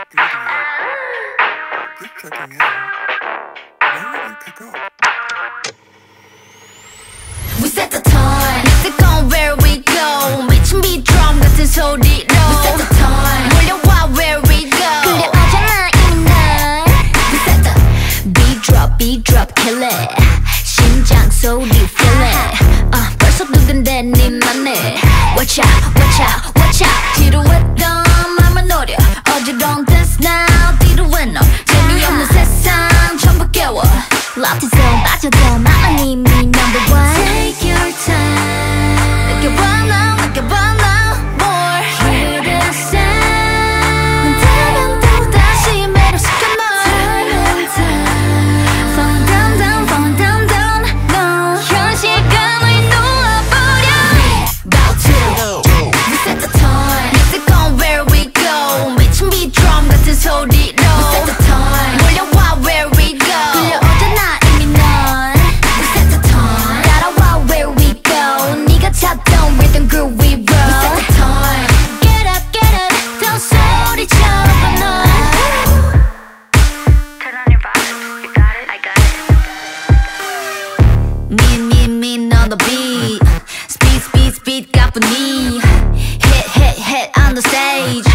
Just checking in. Why didn't you pick up? We set the time. Let's go where we go. 미친 비트럼 같은 소리로. We set the time. 몰려와 where we go. 그래 어쩌나 이미 날. We set the beat drop, kill it. 심장 소리 feel it. 벌써 두근대 네 맘에. Watch out, watch out, watch out. 지루했던 맘을 노려. 어지러운 dance now. 뒤로해 너. 재미없는 세상 전부 깨워. 라틴 zone 빠져도 나만 이미 number one. Take your time. 느껴봐 now more. Hear the sound. 난 다음엔 또 다시 매료시켜 널. Time and time. Falling down, no. 현실감을 놓아버려. About to. We set the time. Let's go where we go. 미친 비트럼 같은 소리로. We set the time. 몰려와 where we go. 끌려오잖아 이미 넌. We set the time. 따라와 where we go. 네가 찾던 rhythm groove we roll. We set the time. Get up, 더 소리쳐봐 너. Turn on your volume. You got it? I got it. Me on the beat. Speed 가뿐히. Hit on the stage.